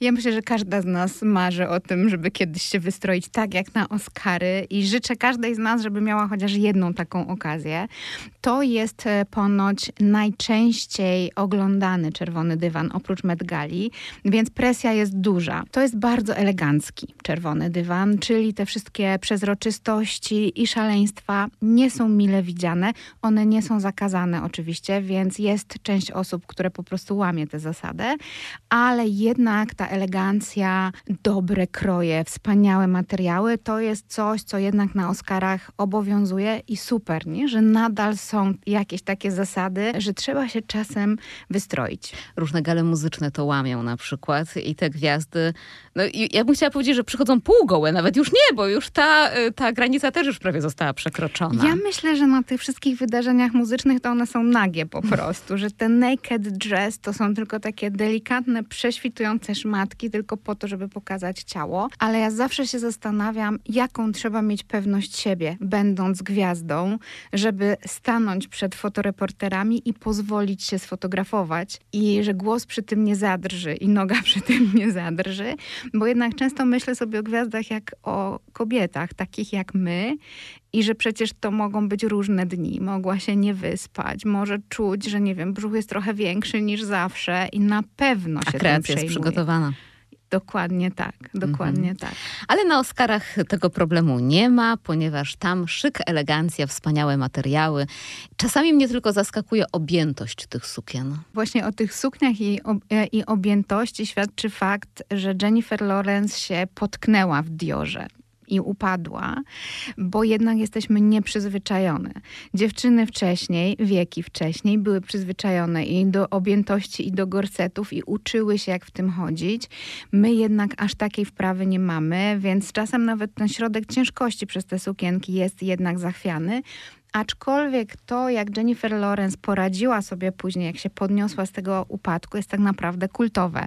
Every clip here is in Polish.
Ja myślę, że każda z nas marzy o tym, żeby kiedyś się wystroić tak jak na Oscary i życzę każdej z nas, żeby miała chociaż jedną taką okazję. To jest ponoć najczęściej oglądany czerwony dywan oprócz Met Gali, więc presja jest duża. To jest bardzo elegancki czerwony dywan, czyli te wszystkie przezroczystości i szaleństwa nie są mile widziane. One nie są zakazane oczywiście, więc jest część osób, które po prostu łamie tę zasadę, ale jednak ta elegancja, dobre kroje, wspaniałe materiały, to jest coś, co jednak na Oscarach obowiązuje i super, nie? Że nadal są jakieś takie zasady, że trzeba się czasem wystroić. Różne gale muzyczne to łamią na przykład i te gwiazdy, no ja bym chciała powiedzieć, że przychodzą półgołe, nawet już nie, bo już ta granica też już prawie została przekroczona. Ja myślę, że na tych wszystkich wydarzeniach muzycznych to one są nagie po prostu, że te naked dress to są tylko takie delikatne, prześwitujące szmatki, tylko po to, żeby pokazać ciało. Ale ja zawsze się zastanawiam, jaką trzeba mieć pewność siebie, będąc gwiazdą, żeby stanąć przed fotoreporterami i pozwolić się sfotografować. I że głos przy tym nie zadrży i noga przy tym nie zadrży. Bo jednak często myślę sobie o gwiazdach jak o kobietach, takich jak my. I że przecież to mogą być różne dni. Mogła się nie wyspać. Może czuć, że nie wiem, brzuch jest trochę większy niż zawsze i na pewno się tym kreacja przejmuje. jest przygotowana. Dokładnie tak, dokładnie tak. Ale na Oscarach tego problemu nie ma, ponieważ tam szyk, elegancja, wspaniałe materiały. Czasami mnie tylko zaskakuje objętość tych sukien. Właśnie o tych sukniach i objętości świadczy fakt, że Jennifer Lawrence się potknęła w Diorze i upadła, bo jednak jesteśmy nieprzyzwyczajone. Dziewczyny wcześniej, wieki wcześniej były przyzwyczajone i do objętości, i do gorsetów i uczyły się, jak w tym chodzić. My jednak aż takiej wprawy nie mamy, więc czasem nawet ten środek ciężkości przez te sukienki jest jednak zachwiany. Aczkolwiek to, jak Jennifer Lawrence poradziła sobie później, jak się podniosła z tego upadku, jest tak naprawdę kultowe.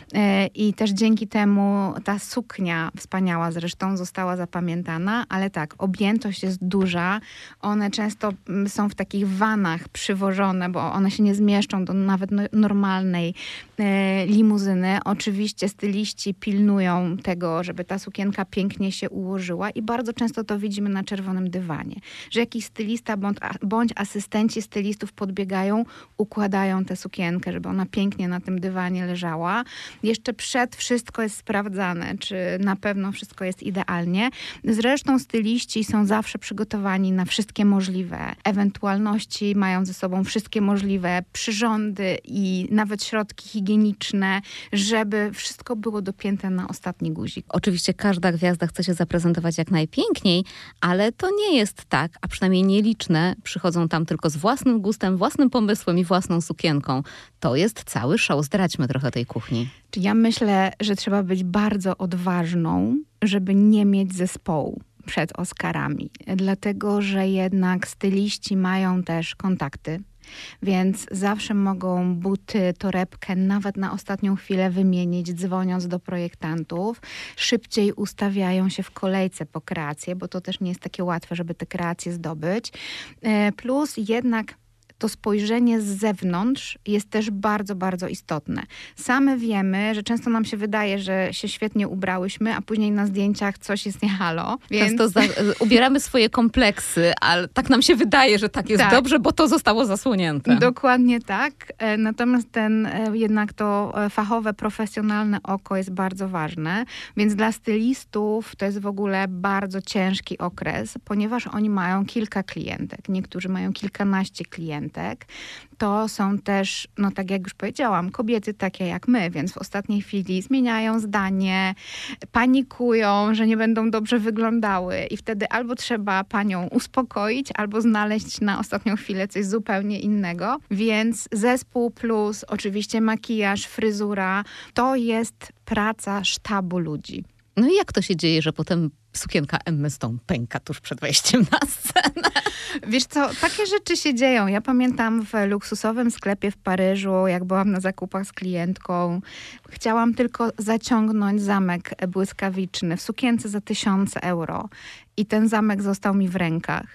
I też dzięki temu ta suknia, wspaniała zresztą, została zapamiętana, ale tak, objętość jest duża. One często są w takich vanach przywożone, bo one się nie zmieszczą do nawet normalnej limuzyny. Oczywiście styliści pilnują tego, żeby ta sukienka pięknie się ułożyła i bardzo często to widzimy na czerwonym dywanie, że jakiś stylista bądź asystenci stylistów podbiegają, układają tę sukienkę, żeby ona pięknie na tym dywanie leżała. Jeszcze przed wszystko jest sprawdzane, czy na pewno wszystko jest idealnie. Zresztą styliści są zawsze przygotowani na wszystkie możliwe ewentualności, mają ze sobą wszystkie możliwe przyrządy i nawet środki higieniczne, żeby wszystko było dopięte na ostatni guzik. Oczywiście każda gwiazda chce się zaprezentować jak najpiękniej, ale to nie jest tak, a przynajmniej nieliczne przychodzą tam tylko z własnym gustem, własnym pomysłem i własną sukienką. To jest cały show. Zdradźmy trochę tej kuchni. Ja myślę, że trzeba być bardzo odważną, żeby nie mieć zespołu przed Oscarami. Dlatego, że jednak styliści mają też kontakty. Więc zawsze mogą buty, torebkę nawet na ostatnią chwilę wymienić, dzwoniąc do projektantów. Szybciej ustawiają się w kolejce po kreację, bo to też nie jest takie łatwe, żeby te kreacje zdobyć. Plus jednak to spojrzenie z zewnątrz jest też bardzo, bardzo istotne. Same wiemy, że często nam się wydaje, że się świetnie ubrałyśmy, a później na zdjęciach coś jest nie halo. Więc... Często ubieramy swoje kompleksy, ale tak nam się wydaje, że tak jest dobrze, bo to zostało zasłonięte. Dokładnie tak. Natomiast jednak to fachowe, profesjonalne oko jest bardzo ważne. Więc dla stylistów to jest w ogóle bardzo ciężki okres, ponieważ oni mają kilka klientek. Niektórzy mają kilkanaście klientek. To są też, no tak jak już powiedziałam, kobiety takie jak my, więc w ostatniej chwili zmieniają zdanie, panikują, że nie będą dobrze wyglądały i wtedy albo trzeba panią uspokoić, albo znaleźć na ostatnią chwilę coś zupełnie innego. Więc zespół plus oczywiście makijaż, fryzura, to jest praca sztabu ludzi. No i jak to się dzieje, że potem sukienka Emmy Stone pęka tuż przed wejściem na scenę? Wiesz co, takie rzeczy się dzieją. Ja pamiętam w luksusowym sklepie w Paryżu, jak byłam na zakupach z klientką, chciałam tylko zaciągnąć zamek błyskawiczny w sukience za 1000 euro. I ten zamek został mi w rękach.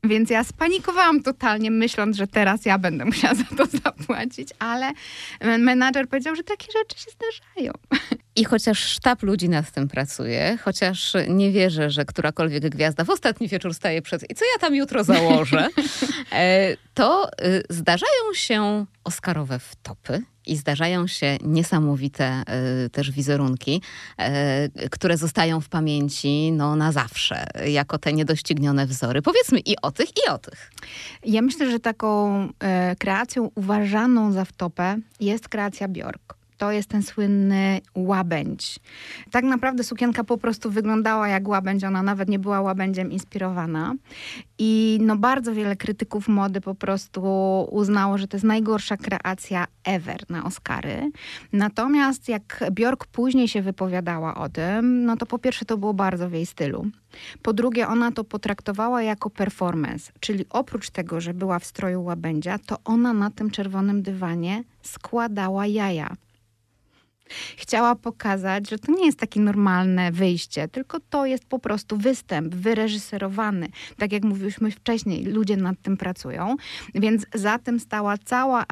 Więc ja spanikowałam totalnie, myśląc, że teraz ja będę musiała za to zapłacić, ale menadżer powiedział, że takie rzeczy się zdarzają. I chociaż sztab ludzi nad tym pracuje, chociaż nie wierzę, że którakolwiek gwiazda w ostatni wieczór staje przed i co ja tam jutro założę, to zdarzają się oscarowe wtopy i zdarzają się niesamowite też wizerunki, które zostają w pamięci na zawsze, jako te niedoścignione wzory. Powiedzmy i o tych, i o tych. Ja myślę, że taką kreacją uważaną za wtopę jest kreacja Björk. To jest ten słynny łabędź. Tak naprawdę sukienka po prostu wyglądała jak łabędź, ona nawet nie była łabędziem inspirowana. I bardzo wiele krytyków mody po prostu uznało, że to jest najgorsza kreacja ever na Oscary. Natomiast jak Björk później się wypowiadała o tym, to po pierwsze to było bardzo w jej stylu. Po drugie, ona to potraktowała jako performance, czyli oprócz tego, że była w stroju łabędzia, to ona na tym czerwonym dywanie składała jaja. Chciała pokazać, że to nie jest takie normalne wyjście, tylko to jest po prostu występ wyreżyserowany. Tak jak mówiliśmy wcześniej, ludzie nad tym pracują, więc za tym stała cała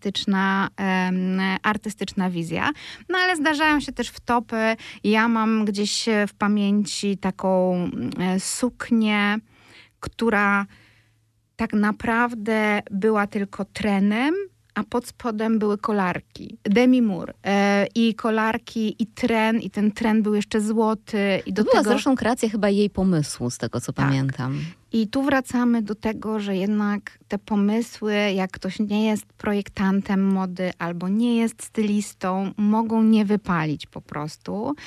artystyczna wizja. Ale zdarzają się też wtopy. Ja mam gdzieś w pamięci taką suknię, która tak naprawdę była tylko trenem, a pod spodem były kolarki. Demi Moore. I kolarki, i ten tren był jeszcze złoty. I to była zresztą kreacja chyba jej pomysłu, z tego co pamiętam. I tu wracamy do tego, że jednak te pomysły, jak ktoś nie jest projektantem mody albo nie jest stylistą, mogą nie wypalić po prostu.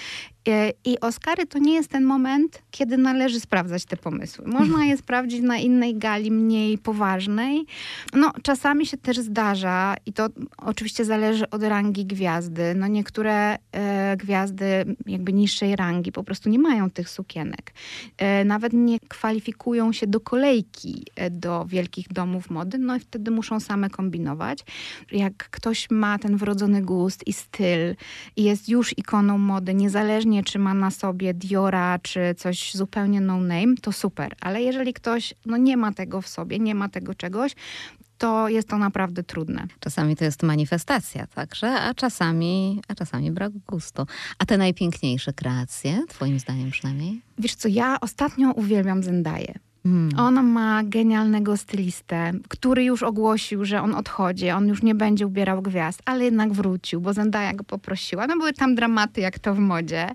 I Oscary to nie jest ten moment, kiedy należy sprawdzać te pomysły. Można je sprawdzić na innej gali, mniej poważnej. Czasami się też zdarza i to oczywiście zależy od rangi gwiazdy. Niektóre gwiazdy jakby niższej rangi po prostu nie mają tych sukienek. Nawet nie kwalifikują się do kolejki do wielkich domów mody, i wtedy muszą same kombinować. Jak ktoś ma ten wrodzony gust i styl i jest już ikoną mody, niezależnie czy ma na sobie Diora, czy coś zupełnie no name, to super. Ale jeżeli ktoś nie ma tego w sobie, nie ma tego czegoś, to jest to naprawdę trudne. Czasami to jest manifestacja także, a czasami brak gustu. A te najpiękniejsze kreacje, twoim zdaniem przynajmniej? Wiesz co, ja ostatnio uwielbiam Zendaję. On ma genialnego stylistę, który już ogłosił, że on odchodzi, on już nie będzie ubierał gwiazd, ale jednak wrócił, bo Zendaya go poprosiła. Były tam dramaty, jak to w modzie,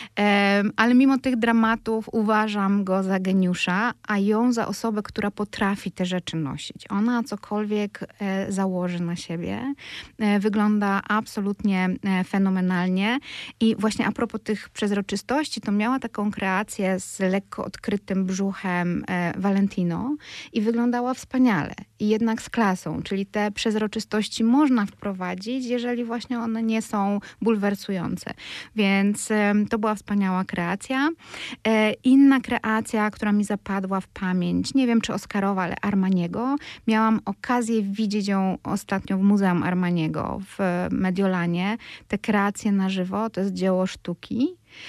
ale mimo tych dramatów uważam go za geniusza, a ją za osobę, która potrafi te rzeczy nosić. Ona cokolwiek założy na siebie, wygląda absolutnie fenomenalnie i właśnie a propos tych przezroczystości, to miała taką kreację z lekko odkrytym brzuchem Valentino i wyglądała wspaniale i jednak z klasą, czyli te przezroczystości można wprowadzić, jeżeli właśnie one nie są bulwersujące. Więc to była wspaniała kreacja. Inna kreacja, która mi zapadła w pamięć, nie wiem czy Oscarowa, ale Armaniego. Miałam okazję widzieć ją ostatnio w Muzeum Armaniego w Mediolanie. Te kreacje na żywo, to jest dzieło sztuki.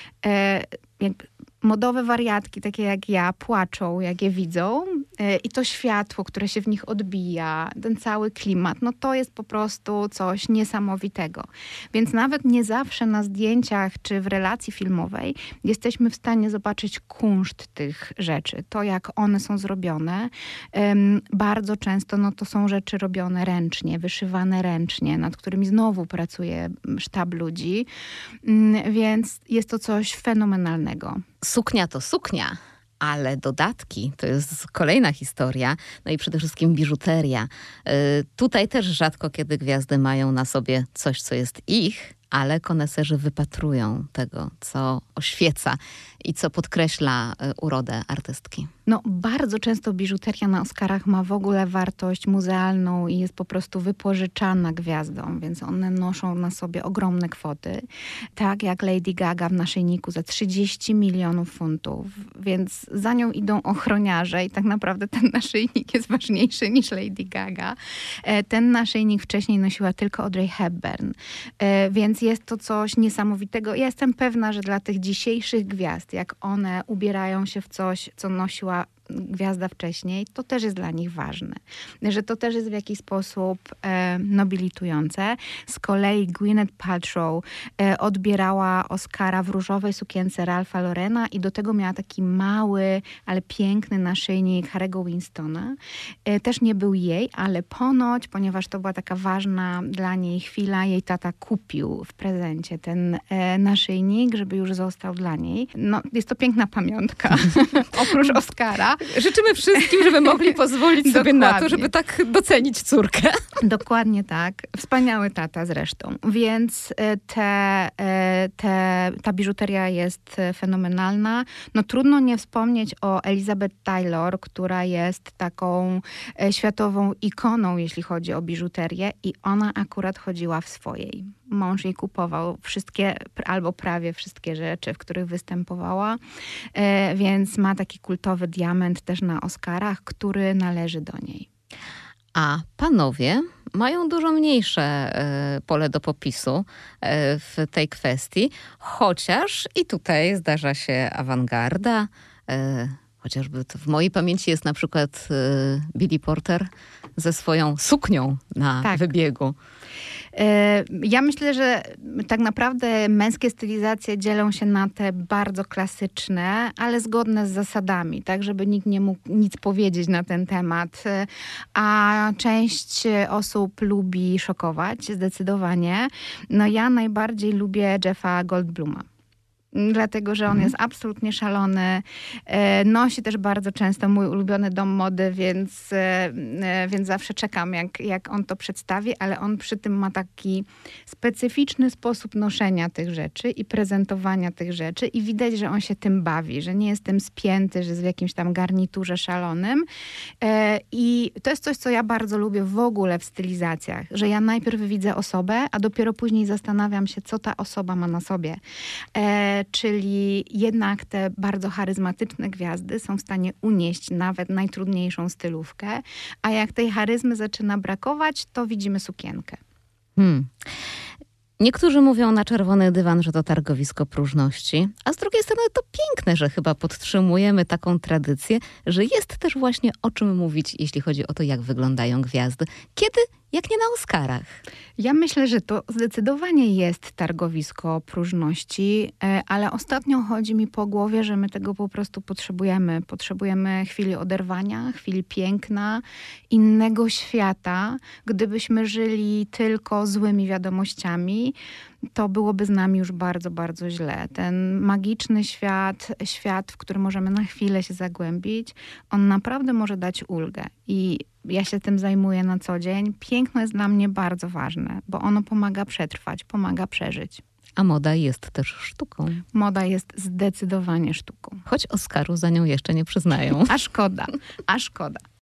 Modowe wariatki, takie jak ja, płaczą, jak je widzą. I to światło, które się w nich odbija, ten cały klimat, to jest po prostu coś niesamowitego. Więc nawet nie zawsze na zdjęciach czy w relacji filmowej jesteśmy w stanie zobaczyć kunszt tych rzeczy. To, jak one są zrobione. Bardzo często to są rzeczy robione ręcznie, wyszywane ręcznie, nad którymi znowu pracuje sztab ludzi. Więc jest to coś fenomenalnego. Suknia to suknia, ale dodatki to jest kolejna historia. I przede wszystkim biżuteria. Tutaj też rzadko kiedy gwiazdy mają na sobie coś, co jest ich, ale koneserzy wypatrują tego, co oświeca i co podkreśla urodę artystki. Bardzo często biżuteria na Oscarach ma w ogóle wartość muzealną i jest po prostu wypożyczana gwiazdom, więc one noszą na sobie ogromne kwoty. Tak jak Lady Gaga w naszyjniku za 30 milionów funtów, więc za nią idą ochroniarze i tak naprawdę ten naszyjnik jest ważniejszy niż Lady Gaga. Ten naszyjnik wcześniej nosiła tylko Audrey Hepburn, więc jest to coś niesamowitego. Ja jestem pewna, że dla tych dzisiejszych gwiazd, jak one ubierają się w coś, co nosiła gwiazda wcześniej, to też jest dla nich ważne. Że to też jest w jakiś sposób nobilitujące. Z kolei Gwyneth Paltrow odbierała Oscara w różowej sukience Ralpha Laurena i do tego miała taki mały, ale piękny naszyjnik Harry'ego Winstona. Też nie był jej, ale ponoć, ponieważ to była taka ważna dla niej chwila, jej tata kupił w prezencie ten naszyjnik, żeby już został dla niej. No, jest to piękna pamiątka. Oprócz Oscara. Życzymy wszystkim, żeby mogli pozwolić sobie na to, żeby tak docenić córkę. Dokładnie tak. Wspaniały tata zresztą. Więc ta biżuteria jest fenomenalna. No trudno nie wspomnieć o Elizabeth Taylor, która jest taką światową ikoną, jeśli chodzi o biżuterię i ona akurat chodziła w swojej. Mąż jej kupował wszystkie, albo prawie wszystkie rzeczy, w których występowała, więc ma taki kultowy diament też na Oscarach, który należy do niej. A panowie mają dużo mniejsze pole do popisu w tej kwestii, chociaż i tutaj zdarza się awangarda. Chociażby to w mojej pamięci jest na przykład Billy Porter ze swoją suknią na wybiegu. Ja myślę, że tak naprawdę męskie stylizacje dzielą się na te bardzo klasyczne, ale zgodne z zasadami, tak, żeby nikt nie mógł nic powiedzieć na ten temat. A część osób lubi szokować, zdecydowanie. No ja najbardziej lubię Jeffa Goldbluma. Dlatego, że on jest absolutnie szalony. Nosi też bardzo często mój ulubiony dom mody, więc zawsze czekam, jak on to przedstawi, ale on przy tym ma taki specyficzny sposób noszenia tych rzeczy i prezentowania tych rzeczy i widać, że on się tym bawi, że nie jest tym spięty, że jest w jakimś tam garniturze szalonym. I to jest coś, co ja bardzo lubię w ogóle w stylizacjach, że ja najpierw widzę osobę, a dopiero później zastanawiam się, co ta osoba ma na sobie. Czyli jednak te bardzo charyzmatyczne gwiazdy są w stanie unieść nawet najtrudniejszą stylówkę, a jak tej charyzmy zaczyna brakować, to widzimy sukienkę. Niektórzy mówią na czerwony dywan, że to targowisko próżności, a z drugiej strony to piękne, że chyba podtrzymujemy taką tradycję, że jest też właśnie o czym mówić, jeśli chodzi o to, jak wyglądają gwiazdy. Kiedy? Jak nie na Oscarach. Ja myślę, że to zdecydowanie jest targowisko próżności, ale ostatnio chodzi mi po głowie, że my tego po prostu potrzebujemy. Potrzebujemy chwili oderwania, chwili piękna, innego świata. Gdybyśmy żyli tylko złymi wiadomościami, to byłoby z nami już bardzo, bardzo źle. Ten magiczny świat, w który możemy na chwilę się zagłębić, on naprawdę może dać ulgę. I ja się tym zajmuję na co dzień. Piękno jest dla mnie bardzo ważne, bo ono pomaga przetrwać, pomaga przeżyć. A moda jest też sztuką. Moda jest zdecydowanie sztuką. Choć Oscaru za nią jeszcze nie przyznają. A szkoda, a szkoda.